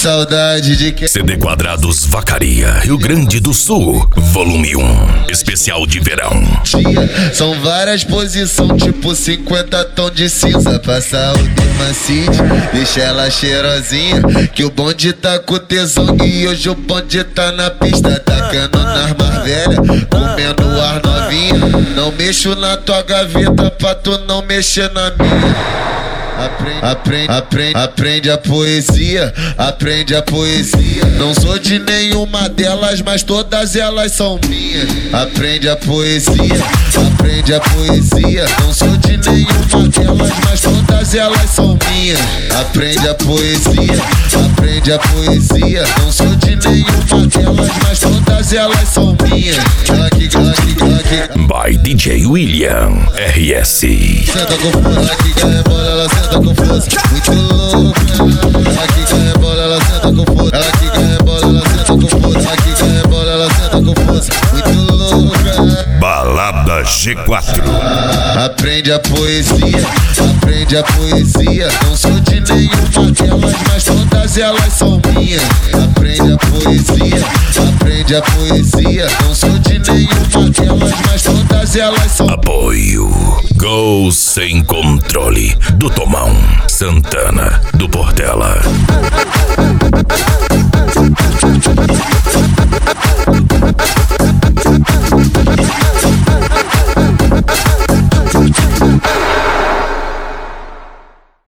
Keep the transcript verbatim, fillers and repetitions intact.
saudade de que... C D Quadrados Vacaria, Rio Grande do Sul, volume um, especial de verão. São várias posições, tipo cinquenta tons de cinza. Passa o Dermacide, deixa ela cheirosinha, que o bonde tá com tesão e hoje o bonde tá na pista. Tacando nas mais velhas, comendo ar novinha. Não mexo na tua gaveta pra tu não mexer na minha. Aprende, aprende, aprende, aprende a poesia, aprende a poesia. Não sou de nenhuma delas, mas todas elas são minhas. Aprende a poesia, aprende a poesia. Não sou de nenhuma delas, mas todas elas são minhas. Aprende a poesia, aprende a poesia. Não sou de nenhuma delas, mas todas elas são minhas. Aqui, aqui, aqui. By D J William R S. Senta com força, aqui ganha bola, ela senta com força. Muito louca. Aqui ganha bola, ela senta com força. Ela que ganha bola, ela senta com força. Aqui ganha bola, ela senta com força. Muito louca. Balada G quatro. Aprende a poesia, aprende a poesia. Não sou de nenhuma delas, mas todas elas são minhas. Aprende a poesia, aprende a poesia. Não sou de nenhuma delas, mas todas elas são. Apoio Gol Sem Controle do Tomão Santana do Portela.